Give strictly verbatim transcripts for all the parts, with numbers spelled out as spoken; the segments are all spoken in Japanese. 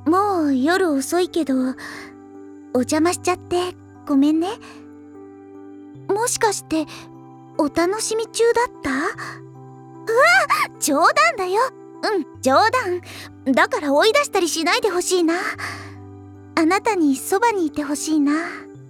もう夜遅いけど、お邪魔しちゃってごめんね。もしかしてお楽しみ中だった？うわ、冗談だよ。うん、冗談だから追い出したりしないでほしいな。あなたにそばにいてほしいな。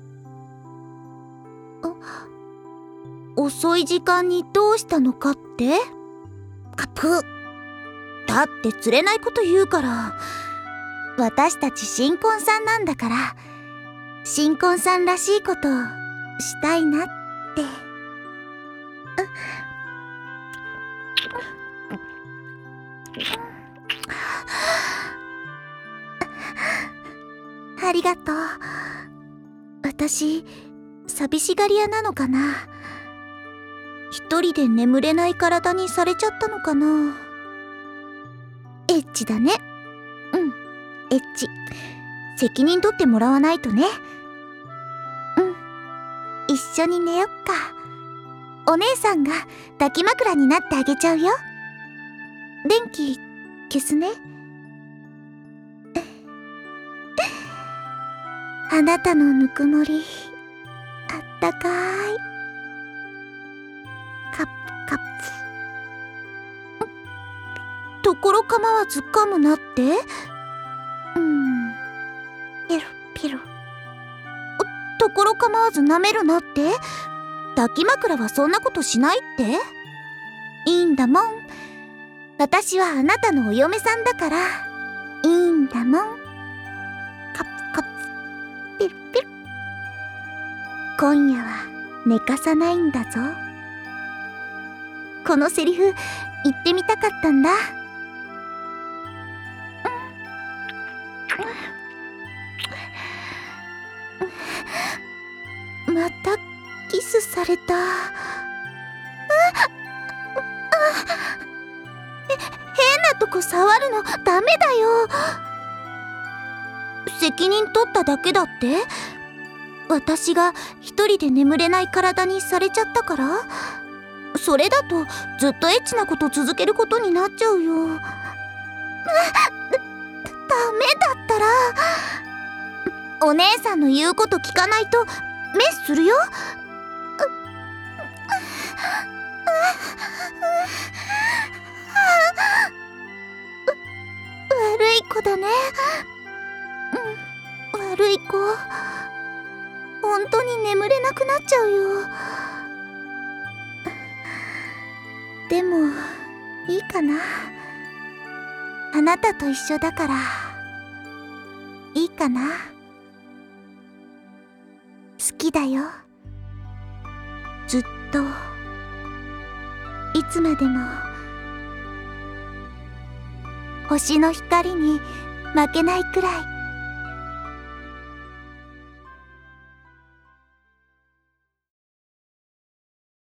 あ、遅い時間にどうしたのかって？カプ。だって釣れないこと言うから。私たち新婚さんなんだから、新婚さんらしいことしたいなって。ありがとう。私、寂しがり屋なのかな。一人で眠れない体にされちゃったのかな。エッチだね。うん、エッチ。責任取ってもらわないとね。うん、一緒に寝よっか。お姉さんが抱き枕になってあげちゃうよ。電気消すね。あなたのぬくもり、あったかい。カップカップ。ところ構わず噛むなって。うん。ピロピロ。ところ構わず舐めるなって。抱き枕はそんなことしないって。いいんだもん。私はあなたのお嫁さんだからいいんだもん。カップカップ。ピルピル。今夜は寝かさないんだぞ。このセリフ言ってみたかったんだ。またキスされた。え、変なとこ触るのダメだよ。責任取っただけだって？私が一人で眠れない体にされちゃったから？それだとずっとエッチなこと続けることになっちゃうよ。ダメだったらお姉さんの言うこと聞かないとメスするよ。悪い子だね。うん、悪い子。本当に眠れなくなっちゃうよ。でもいいかな。あなたと一緒だからいいかな。好きだよ。ずっといつまでも。星の光に負けないくらい